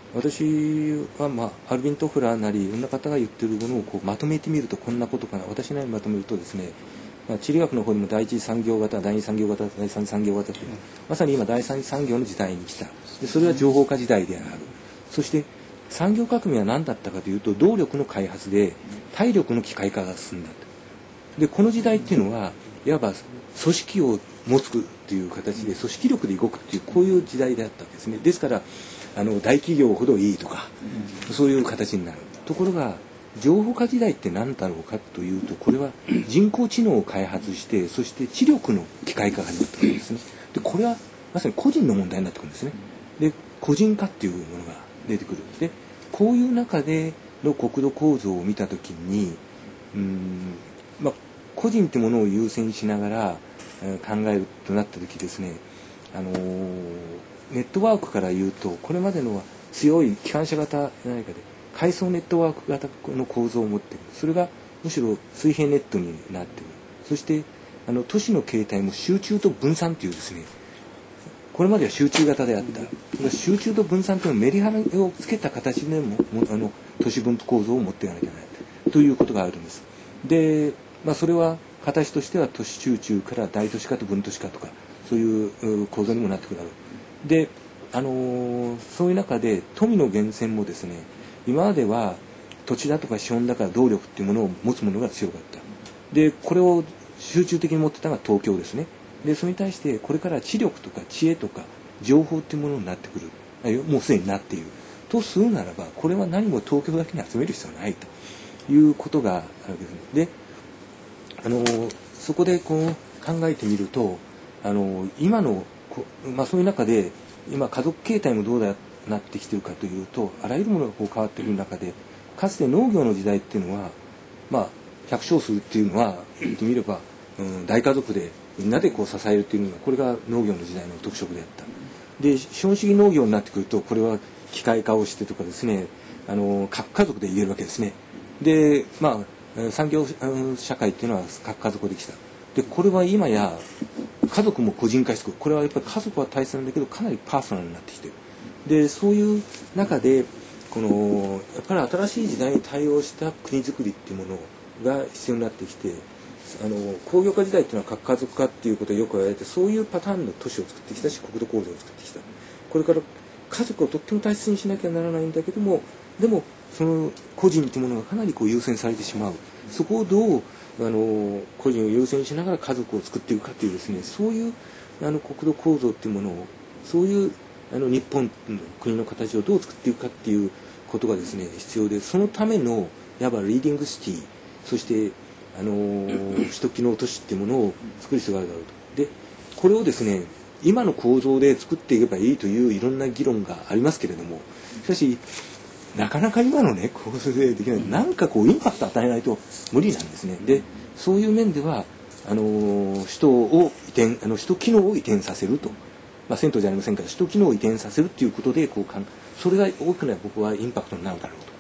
私は、アルビン・トフラーなりいろんな方が言ってるものをまとめてみるとこんなことかな。私なりにまとめるとですね、地理学の方にも第一産業型、第二産業型、第三産業型という、まさに今第三産業の時代に来た。でそれは情報化時代である。そして産業革命は何だったかというと、動力の開発で体力の機械化が進んだと。でこの時代っていうのはいわば組織を持つという形で組織力で動くっていうこういう時代であったわけですね。ですから大企業ほどいいとか、そういう形になる。ところが情報化時代って何だろうかというと、これは人工知能を開発して、そして知力の機械化が始まってくるんですね。でこれはまさに個人の問題になってくるんですね。で個人化っていうものが出てくる。でこういう中での国土構造を見たときに個人ってものを優先しながら考えるとなったときですね、ネットワークから言うと、これまでのは強い機関車型じゃないかで階層ネットワーク型の構造を持っている。それがむしろ水平ネットになっている。そして都市の形態も集中と分散というですね、これまでは集中型であった。集中と分散というのメリハリをつけた形でも都市分布構造を持っていかなきゃいけないということがあるんです。で、それは形としては都市集中から大都市化と分都市化とか、そういう構造にもなってくるだろう。で、そういう中で富の源泉もですね、今までは土地だとか資本だから動力っていうものを持つものが強かった。でこれを集中的に持ってたのが東京ですね。でそれに対してこれから知力とか知恵とか情報っていうものになってくる。もうすでになっているとするならば、これは何も東京だけに集める必要はないということがあるわけです。でそこで考えてみると今のそういう中で今家族形態もどうなってきているかというと、あらゆるものが変わってくる中で、かつて農業の時代っていうのは百姓するっていうのは言ってみれば、大家族でみんなで支えるっていうのが、これが農業の時代の特色であった。で資本主義農業になってくると、これは機械化をしてとかですね、核家族で言えるわけですね。で産業社会っていうのは核家族できた。でこれは今や家族も個人化してくる。これはやっぱり家族は大切なんだけど、かなりパーソナルになってきてる。でそういう中でやっぱり新しい時代に対応した国づくりっていうものが必要になってきて、工業化時代っていうのは核家族化っていうことをよく言われて、そういうパターンの都市を作ってきたし、国土構造を作ってきた。これから家族をとっても大切にしなきゃならないんだけども、でもその個人っていうものがかなり優先されてしまう。そこをどう個人を優先しながら家族を作っていくかというですね、そういう国土構造っていうものを、そういう日本の国の形をどう作っていくかっていうことがですね必要で、そのためのいわばリーディングシティ、そして首都機能都市っていうものを作る必要があるだろうと。でこれをですね今の構造で作っていけばいいといういろんな議論がありますけれども、しかしなかなか今のね構造でできない。なんかインパクト与えないと無理なんですね。でそういう面では首都機能を移転させると、銭湯じゃありませんから首都機能を移転させるっていうことでそれが大きな僕はインパクトになるだろうと。